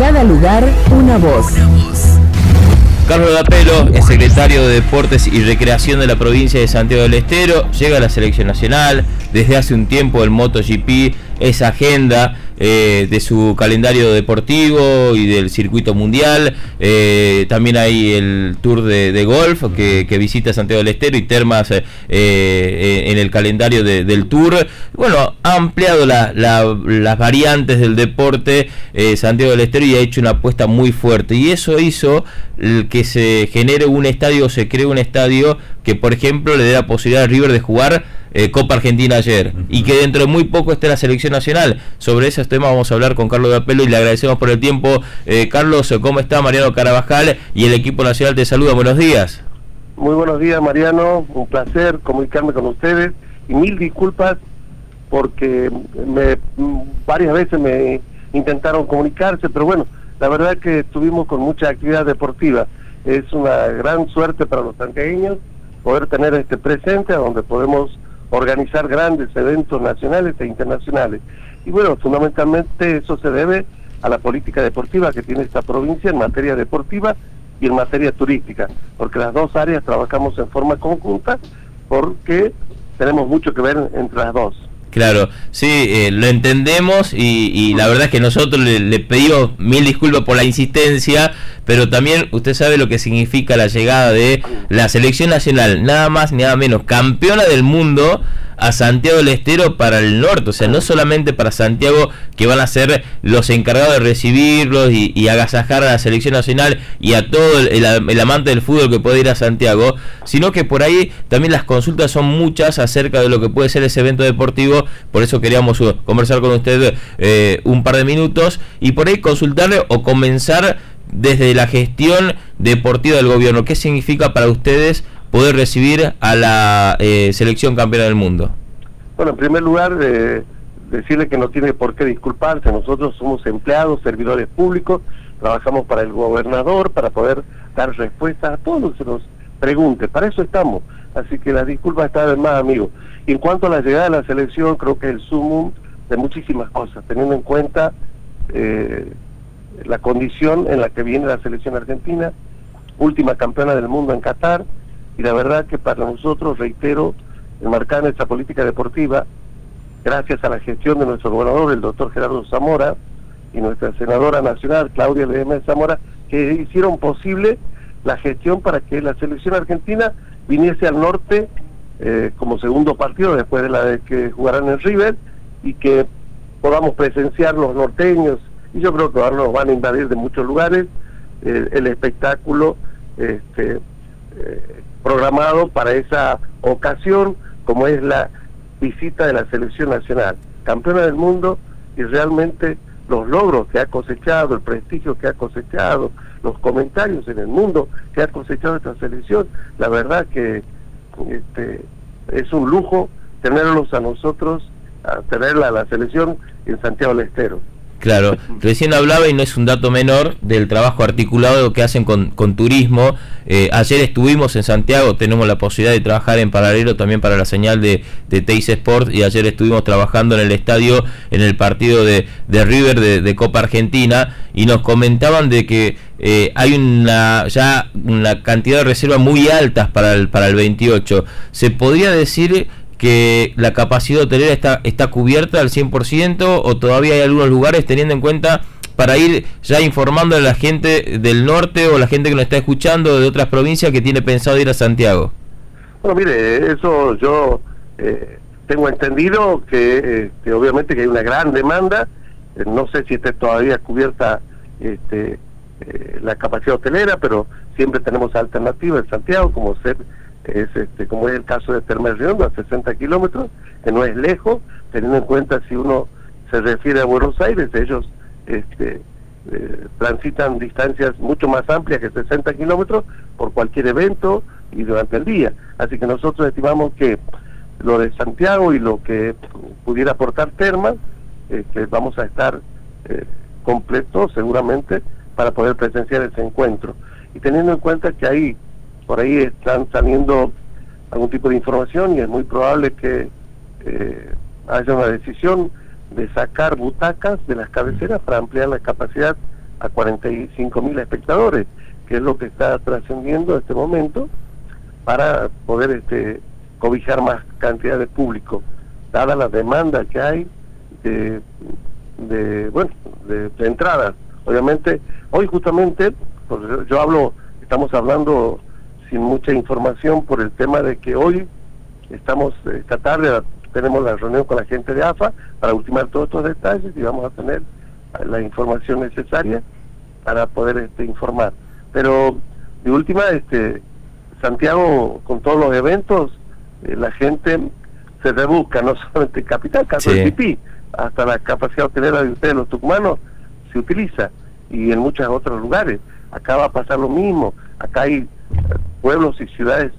cada lugar, una voz. Carlos D'Apello es secretario de Deportes y Recreación de la provincia de Santiago del Estero, llega a la selección nacional, desde hace un tiempo el MotoGP es agenda de su calendario deportivo y del circuito mundial, también hay el Tour de golf que visita Santiago del Estero y termas en el calendario del Tour. Bueno, ha ampliado las variantes del deporte Santiago del Estero y ha hecho una apuesta muy fuerte, y eso hizo que se genere un estadio, se cree un estadio que, por ejemplo, le dé la posibilidad a River de jugar Copa Argentina ayer, y que dentro de muy poco esté la selección nacional. Sobre esos temas vamos a hablar con Carlos D'Apello y le agradecemos por el tiempo. Carlos, ¿cómo está? Mariano Carabajal y el equipo nacional te saluda, buenos días. Muy buenos días, Mariano, un placer comunicarme con ustedes y mil disculpas porque varias veces me intentaron comunicarse, pero bueno, la verdad que estuvimos con mucha actividad deportiva. Es una gran suerte para los santiagueños poder tener este presente donde podemos organizar grandes eventos nacionales e internacionales. Y bueno, fundamentalmente eso se debe a la política deportiva que tiene esta provincia en materia deportiva y en materia turística, porque las dos áreas trabajamos en forma conjunta porque tenemos mucho que ver entre las dos. Claro, sí, lo entendemos y la verdad es que nosotros le pedimos mil disculpas por la insistencia, pero también usted sabe lo que significa la llegada de la selección nacional, nada más ni nada menos, campeona del mundo, a Santiago del Estero para el norte, o sea, no solamente para Santiago, que van a ser los encargados de recibirlos y agasajar a la selección nacional y a todo el amante del fútbol que puede ir a Santiago, sino que por ahí también las consultas son muchas acerca de lo que puede ser ese evento deportivo. Por eso queríamos conversar con usted un par de minutos y por ahí consultarle o comenzar desde la gestión deportiva del gobierno. ¿Qué significa para ustedes poder recibir a la selección campeona del mundo? Bueno, en primer lugar, decirle que no tiene por qué disculparse. Nosotros somos empleados, servidores públicos, trabajamos para el gobernador, para poder dar respuestas a todos los que nos pregunten. Para eso estamos. Así que las disculpas están de más, amigo. Y en cuanto a la llegada de la selección, creo que es el sumum de muchísimas cosas, teniendo en cuenta la condición en la que viene la selección argentina, última campeona del mundo en Qatar, y la verdad que para nosotros, reitero, enmarcada en esta política deportiva, gracias a la gestión de nuestro gobernador, el doctor Gerardo Zamora, y nuestra senadora nacional, Claudia Ledesma Zamora, que hicieron posible la gestión para que la selección argentina viniese al norte como segundo partido después de la de que jugarán en River, y que podamos presenciar los norteños, y yo creo que ahora nos van a invadir de muchos lugares el espectáculo programado para esa ocasión, como es la visita de la selección nacional, campeona del mundo, y realmente los logros que ha cosechado, el prestigio que ha cosechado, los comentarios en el mundo que ha cosechado esta selección, la verdad que es un lujo tenerlos a nosotros, a tenerla a la selección en Santiago del Estero. Claro, recién hablaba, y no es un dato menor, del trabajo articulado que hacen con turismo. Ayer estuvimos en Santiago, tenemos la posibilidad de trabajar en paralelo también para la señal de Teis Sport, y ayer estuvimos trabajando en el estadio, en el partido de River de Copa Argentina, y nos comentaban de que hay ya una cantidad de reservas muy altas para el 28. ¿Se podría decir que la capacidad hotelera está cubierta al 100%, o todavía hay algunos lugares, teniendo en cuenta, para ir ya informando a la gente del norte o la gente que nos está escuchando de otras provincias que tiene pensado ir a Santiago? Bueno, mire, eso yo tengo entendido que obviamente que hay una gran demanda. No sé si está todavía cubierta la capacidad hotelera, pero siempre tenemos alternativas en Santiago, como es el caso de Termas Riondo, a 60 kilómetros, que no es lejos, teniendo en cuenta, si uno se refiere a Buenos Aires, ellos transitan distancias mucho más amplias que 60 kilómetros por cualquier evento y durante el día. Así que nosotros estimamos que lo de Santiago y lo que pudiera aportar Termas, vamos a estar completos seguramente para poder presenciar ese encuentro. Y teniendo en cuenta que por ahí están saliendo algún tipo de información, y es muy probable que haya una decisión de sacar butacas de las cabeceras para ampliar la capacidad a 45.000 espectadores, que es lo que está trascendiendo en este momento, para poder cobijar más cantidad de público, dada la demanda que hay de entradas. Obviamente, hoy justamente, pues estamos hablando sin mucha información por el tema de que hoy esta tarde tenemos la reunión con la gente de AFA para ultimar todos estos detalles y vamos a tener la información necesaria para poder informar. Pero de última, Santiago, con todos los eventos, la gente se rebusca, no solamente en Capital, caso del pipí, hasta la capacidad hotelera de ustedes, los tucumanos, se utiliza, y en muchos otros lugares. Acá va a pasar lo mismo. Acá hay pueblos y ciudades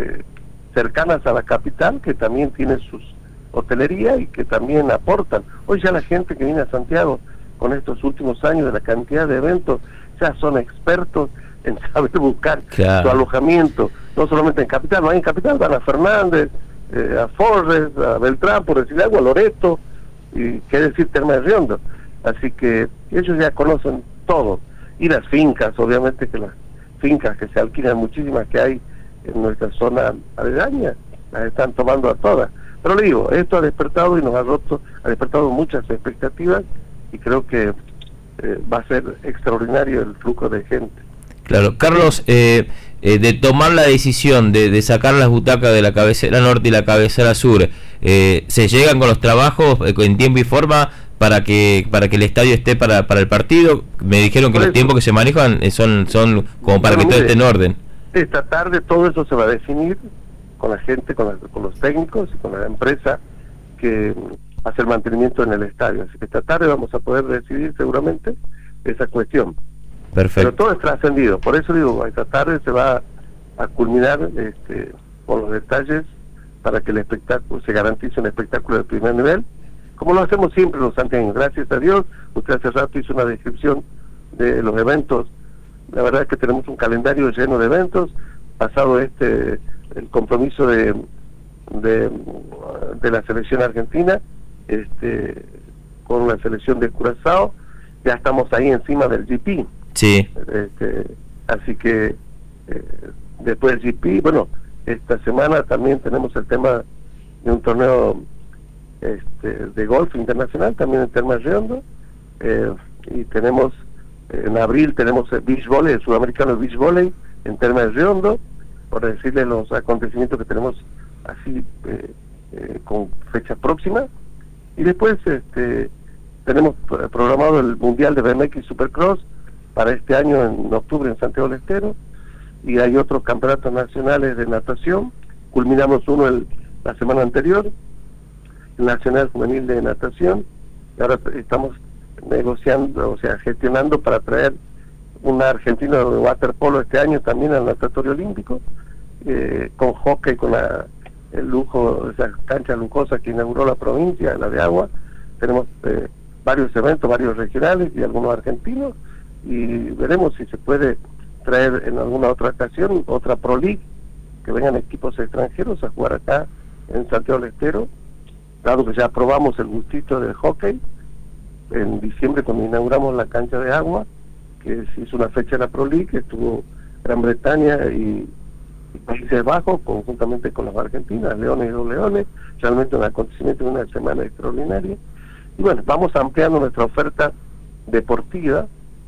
cercanas a la capital que también tienen sus hotelería y que también aportan. Hoy ya la gente que viene a Santiago con estos últimos años de la cantidad de eventos ya son expertos en saber buscar su alojamiento, no solamente en Capital, no en Capital, van a Fernández, a Forres, a Beltrán, por decir algo, a Loreto, y qué decir Termas de Riondo. Así que ellos ya conocen todo. Y las fincas, obviamente que las fincas que se alquilan, muchísimas que hay en nuestra zona aledaña, las están tomando a todas. Pero le digo, esto ha despertado y ha despertado muchas expectativas, y creo que va a ser extraordinario el flujo de gente. Claro, Carlos, de tomar la decisión de sacar las butacas de la cabecera norte y la cabecera sur, ¿se llegan con los trabajos en tiempo y forma para que el estadio esté para el partido? Me dijeron que los tiempos que se manejan son como para que todo esté en orden. Esta tarde todo eso se va a definir con la gente, con los técnicos y con la empresa que hace el mantenimiento en el estadio. Así que esta tarde vamos a poder decidir seguramente esa cuestión. Perfecto. Pero todo es trascendido, por eso digo, esta tarde se va a culminar con los detalles para que el espectáculo se garantice un espectáculo de primer nivel, como lo hacemos siempre los santiagueños. Gracias a Dios, usted hace rato hizo una descripción de los eventos. La verdad es que tenemos un calendario lleno de eventos, pasado el compromiso de la selección argentina, con la selección de Curazao, ya estamos ahí encima del GP. Sí. Así que después del GP, bueno, esta semana también tenemos el tema de un torneo de golf internacional, también en Termas Riondo, y tenemos en abril tenemos el beach volley, el sudamericano beach volley en Termas Riondo, por decirle los acontecimientos que tenemos así con fecha próxima. Y después tenemos programado el Mundial de BMX Supercross para este año en octubre en Santiago del Estero, y hay otros campeonatos nacionales de natación. Culminamos uno la semana anterior, el Nacional Juvenil de Natación, y ahora estamos negociando, o sea, gestionando para traer una argentina de waterpolo este año también al natatorio olímpico, con hockey, con el lujo, esa cancha lujosa que inauguró la provincia, la de Agua. Tenemos varios eventos, varios regionales y algunos argentinos, y veremos si se puede traer en alguna otra ocasión otra Pro League, que vengan equipos extranjeros a jugar acá en Santiago del Estero, dado que ya probamos el gustito del hockey en diciembre cuando inauguramos la cancha de Agua, que se hizo una fecha de la Pro League, que estuvo Gran Bretaña y Países Bajos conjuntamente con las Argentinas, Leones y Dos Leones, realmente un acontecimiento de una semana extraordinaria. Y bueno, vamos ampliando nuestra oferta deportiva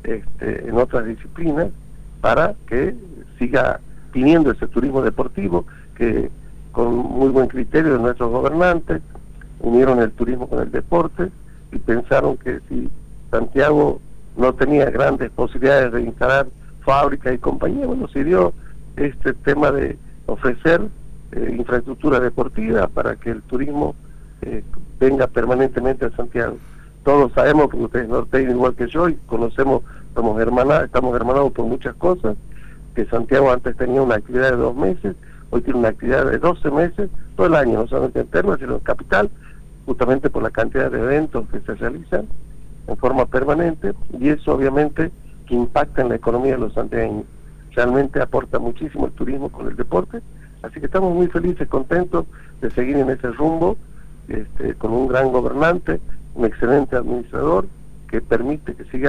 en otras disciplinas para que siga viniendo ese turismo deportivo, que con muy buen criterio de nuestros gobernantes unieron el turismo con el deporte y pensaron que si Santiago no tenía grandes posibilidades de instalar fábricas y compañías, bueno, se dio este tema de ofrecer infraestructura deportiva para que el turismo venga permanentemente a Santiago. Todos sabemos, porque ustedes norteños igual que yo, y conocemos, estamos hermanados por muchas cosas, que Santiago antes tenía una actividad de 2 meses, hoy tiene una actividad de 12 meses, todo el año, no solamente en Termas, sino en Capital, justamente por la cantidad de eventos que se realizan en forma permanente, y eso obviamente que impacta en la economía de los santiagueños. Realmente aporta muchísimo el turismo con el deporte, así que estamos muy felices, contentos de seguir en ese rumbo, con un gran gobernante, un excelente administrador que permite que siga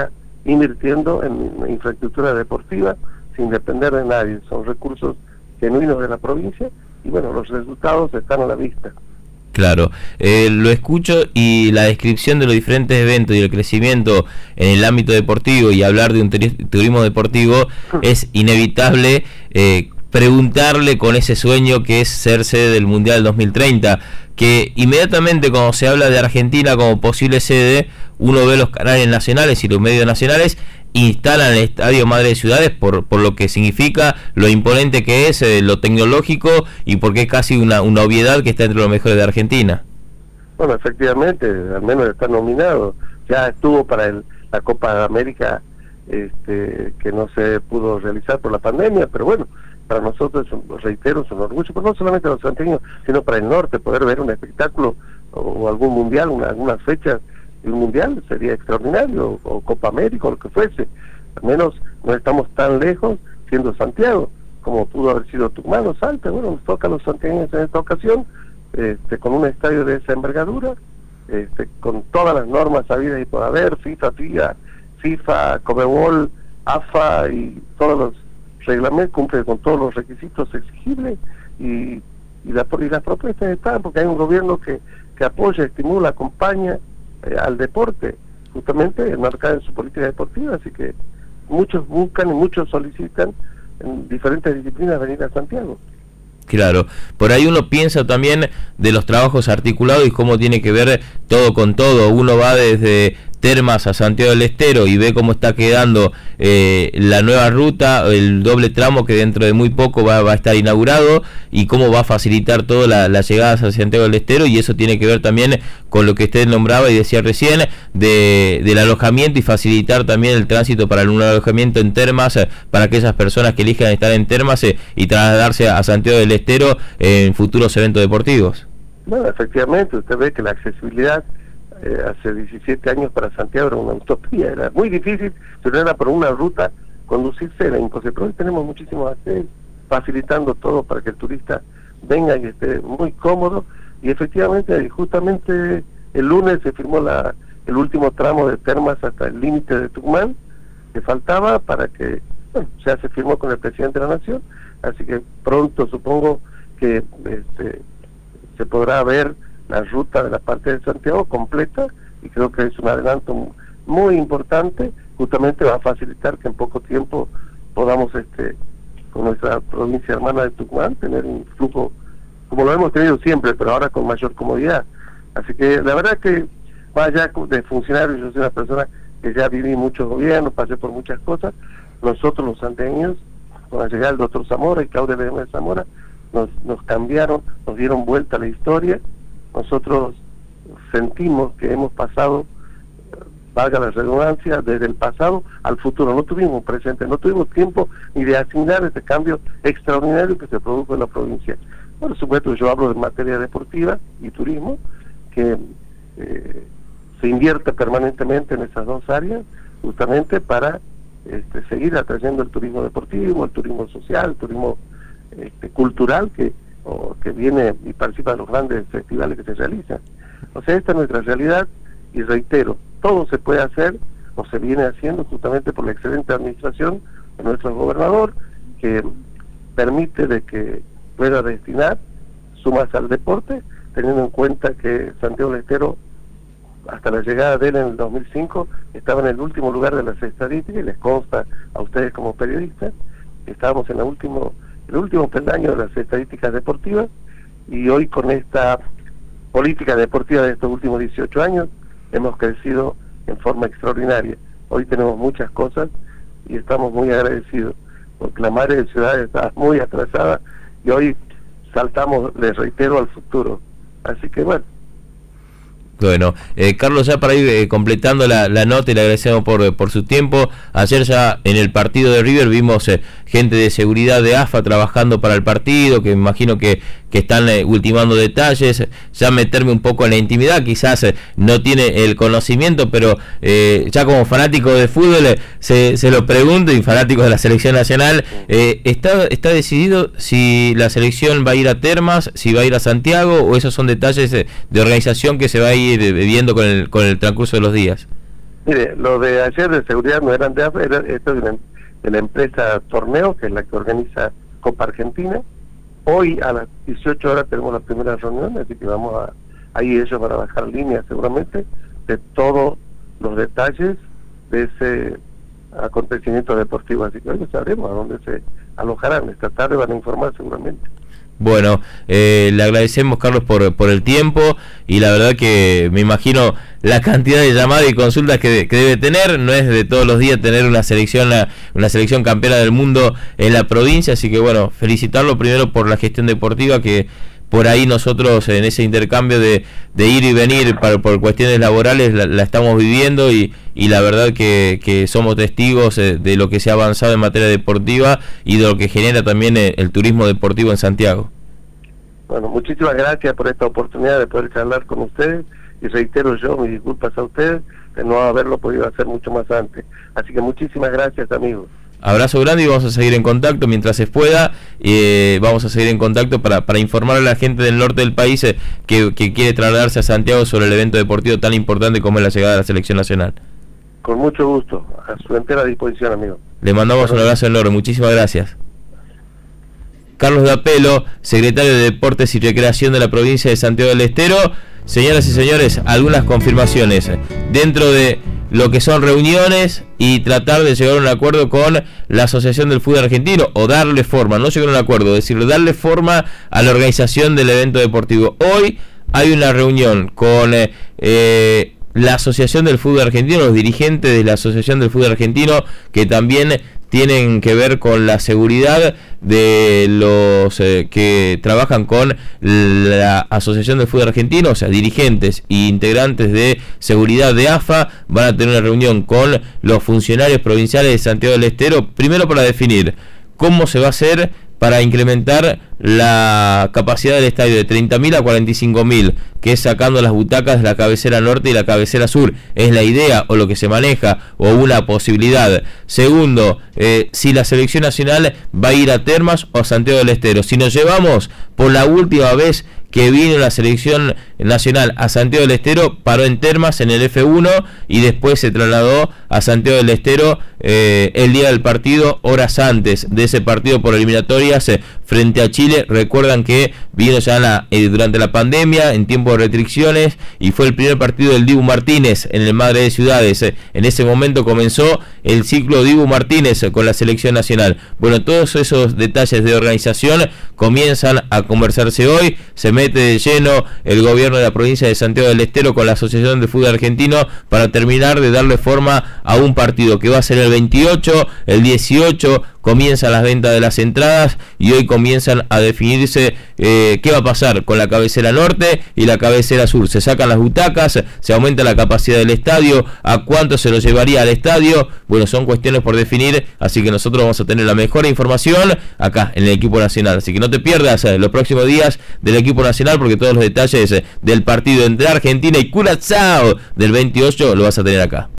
invirtiendo en infraestructura deportiva sin depender de nadie. Son recursos genuinos de la provincia y bueno, los resultados están a la vista. Claro, lo escucho y la descripción de los diferentes eventos y el crecimiento en el ámbito deportivo y hablar de un turismo deportivo es inevitable preguntarle con ese sueño que es ser sede del Mundial 2030, que inmediatamente cuando se habla de Argentina como posible sede, uno ve los canales nacionales y los medios nacionales instalan el Estadio Madre de Ciudades por lo que significa, lo imponente que es, lo tecnológico y porque es casi una obviedad que está entre los mejores de Argentina. Bueno, efectivamente, al menos está nominado. Ya estuvo para la Copa de América, que no se pudo realizar por la pandemia, pero bueno, para nosotros, reitero, es un orgullo, pero no solamente los santiagueños, sino para el norte, poder ver un espectáculo o algún mundial, algunas fechas de un mundial sería extraordinario, o Copa América, o lo que fuese. Al menos no estamos tan lejos siendo Santiago, como pudo haber sido Tucumán o Salta. Bueno, nos toca a los santiagueños en esta ocasión, con un estadio de esa envergadura, con todas las normas habidas y por haber, FIFA, Conmebol, AFA y todos los reglamentos, cumple con todos los requisitos exigibles y las propuestas están, porque hay un gobierno que apoya, estimula, acompaña al deporte, justamente enmarcada en su política deportiva, así que muchos buscan y muchos solicitan en diferentes disciplinas venir a Santiago. Claro, por ahí uno piensa también de los trabajos articulados y cómo tiene que ver todo con todo. Uno va desde Termas a Santiago del Estero y ve cómo está quedando la nueva ruta, el doble tramo que dentro de muy poco va a estar inaugurado y cómo va a facilitar toda la llegada a Santiago del Estero, y eso tiene que ver también con lo que usted nombraba y decía recién del alojamiento y facilitar también el tránsito para un alojamiento en Termas para aquellas personas que elijan estar en Termas y trasladarse a Santiago del Estero en futuros eventos deportivos. Bueno, efectivamente, usted ve que la accesibilidad hace 17 años para Santiago era una utopía, era muy difícil, pero era por una ruta conducirse era imposible. Pero hoy tenemos muchísimos accesos, facilitando todo para que el turista venga y esté muy cómodo, y efectivamente, justamente el lunes se firmó el último tramo de Termas hasta el límite de Tucumán, que faltaba para que, bueno, ya se firmó con el presidente de la Nación, así que pronto supongo que se podrá ver la ruta de la parte de Santiago completa, y creo que es un adelanto muy importante. Justamente va a facilitar que en poco tiempo podamos con nuestra provincia hermana de Tucumán tener un flujo como lo hemos tenido siempre, pero ahora con mayor comodidad. Así que la verdad que más allá de funcionario, yo soy una persona que ya viví muchos gobiernos, pasé por muchas cosas. Nosotros los santiagueños, con la llegada del doctor Zamora y Claudia de Zamora, nos cambiaron, nos dieron vuelta a la historia. Nosotros sentimos que hemos pasado, valga la redundancia, desde el pasado al futuro. No tuvimos presente, no tuvimos tiempo ni de asignar este cambio extraordinario que se produjo en la provincia. Por supuesto, yo hablo de materia deportiva y turismo, que se invierte permanentemente en esas dos áreas, justamente para seguir atrayendo el turismo deportivo, el turismo social, el turismo cultural que viene y participa de los grandes festivales que se realizan. O sea, esta es nuestra realidad, y reitero, todo se puede hacer o se viene haciendo justamente por la excelente administración de nuestro gobernador, que permite de que pueda destinar sumas al deporte, teniendo en cuenta que Santiago del Estero, hasta la llegada de él en el 2005, estaba en el último lugar de las estadísticas, y les consta a ustedes como periodistas, estábamos en el último peldaño de las estadísticas deportivas, y hoy con esta política deportiva de estos últimos 18 años hemos crecido en forma extraordinaria. Hoy tenemos muchas cosas y estamos muy agradecidos, porque la madre de ciudad está muy atrasada y hoy saltamos, les reitero, al futuro. Así que bueno. Bueno, Carlos, ya para ir completando la nota, y le agradecemos por su tiempo. Ayer ya en el partido de River vimos gente de seguridad de AFA trabajando para el partido, que me imagino que están ultimando detalles. Ya meterme un poco en la intimidad, quizás no tiene el conocimiento, pero ya como fanático de fútbol se lo pregunto, y fanático de la selección nacional, ¿está decidido si la selección va a ir a Termas, si va a ir a Santiago, o esos son detalles de organización que se va a ir viendo con el transcurso de los días? Mire, lo de ayer de seguridad no eran de AFA, esto de la empresa Torneo, que es la que organiza Copa Argentina. Hoy a las 18 horas tenemos la primera reunión, así que vamos ahí ellos van a bajar líneas seguramente de todos los detalles de ese acontecimiento deportivo, así que hoy sabremos a dónde se alojarán. Esta tarde van a informar seguramente. Bueno, le agradecemos, Carlos, por el tiempo, y la verdad que me imagino la cantidad de llamadas y consultas que debe tener. No es de todos los días tener una selección campeona del mundo en la provincia, así que bueno, felicitarlo primero por la gestión deportiva, que por ahí nosotros en ese intercambio de ir y venir por cuestiones laborales la estamos viviendo, y la verdad que somos testigos de lo que se ha avanzado en materia deportiva y de lo que genera también el turismo deportivo en Santiago. Bueno, muchísimas gracias por esta oportunidad de poder charlar con ustedes, y reitero yo mis disculpas a ustedes de no haberlo podido hacer mucho más antes. Así que muchísimas gracias, amigos. Abrazo grande, y vamos a seguir en contacto mientras se pueda. Vamos a seguir en contacto para informar a la gente del norte del país que quiere trasladarse a Santiago sobre el evento deportivo tan importante como es la llegada de la selección nacional. Con mucho gusto, a su entera disposición, amigo. Le mandamos un abrazo enorme, muchísimas gracias. Carlos D'Apelo, secretario de Deportes y Recreación de la provincia de Santiago del Estero. Señoras y señores, algunas confirmaciones dentro de lo que son reuniones y tratar de llegar a un acuerdo con la Asociación del Fútbol Argentino, o darle forma, no llegar a un acuerdo, decirlo, darle forma a la organización del evento deportivo. Hoy hay una reunión con la Asociación del Fútbol Argentino, los dirigentes de la Asociación del Fútbol Argentino, que también tienen que ver con la seguridad de los que trabajan con la Asociación del Fútbol Argentino, o sea, dirigentes e integrantes de seguridad de AFA. Van a tener una reunión con los funcionarios provinciales de Santiago del Estero, primero para definir cómo se va a hacer para incrementar la capacidad del estadio de 30.000 a 45.000, que es sacando las butacas de la cabecera norte y la cabecera sur. Es la idea, o lo que se maneja, o una posibilidad. Segundo, si la selección nacional va a ir a Termas o a Santiago del Estero. Si nos llevamos por la última vez que vino la selección nacional a Santiago del Estero, paró en Termas en el F1 y después se trasladó a Santiago del Estero el día del partido, horas antes de ese partido por eliminatorias frente a Chile. Recuerdan que vino ya durante la pandemia, en tiempo de restricciones, y fue el primer partido del Dibu Martínez en el Madre de Ciudades. En ese momento comenzó el ciclo Dibu Martínez con la selección nacional. Bueno, todos esos detalles de organización comienzan a conversarse hoy. Se mete de lleno el gobierno de la provincia de Santiago del Estero con la Asociación de Fútbol Argentino para terminar de darle forma a un partido que va a ser el 28, el 18 comienzan las ventas de las entradas, y hoy comienzan a definirse qué va a pasar con la cabecera norte y la cabecera sur. Se sacan las butacas, se aumenta la capacidad del estadio, a cuánto se lo llevaría al estadio. Bueno, son cuestiones por definir, así que nosotros vamos a tener la mejor información acá en el equipo nacional. Así que no te pierdas los próximos días del equipo nacional, porque todos los detalles del partido entre Argentina y Curazao del 28 lo vas a tener acá.